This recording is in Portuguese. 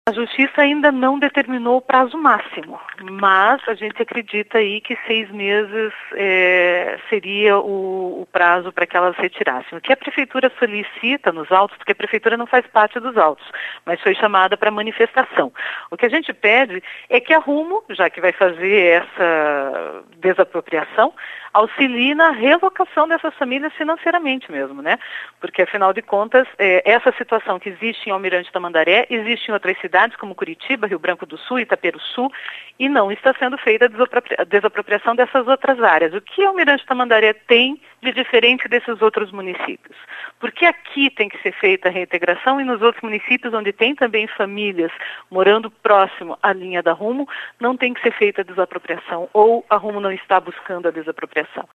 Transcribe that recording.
A Justiça ainda não determinou o prazo máximo, mas a gente acredita aí que 6 meses seria o prazo para que elas retirassem. O que a Prefeitura solicita nos autos, porque a Prefeitura não faz parte dos autos, mas foi chamada para manifestação. O que a gente pede é que a Rumo, já que vai fazer essa desapropriação, auxilie na relocação dessas famílias financeiramente mesmo, né? Porque, afinal de contas, essa situação que existe em Almirante Tamandaré, existe em outras cidades como Curitiba, Rio Branco do Sul, Itaperuçu, e não está sendo feita a desapropriação dessas outras áreas. O que Almirante Tamandaré tem de diferente desses outros municípios? Porque aqui tem que ser feita a reintegração e nos outros municípios onde tem também famílias morando próximo à linha da Rumo, não tem que ser feita a desapropriação ou a Rumo não está buscando a desapropriação.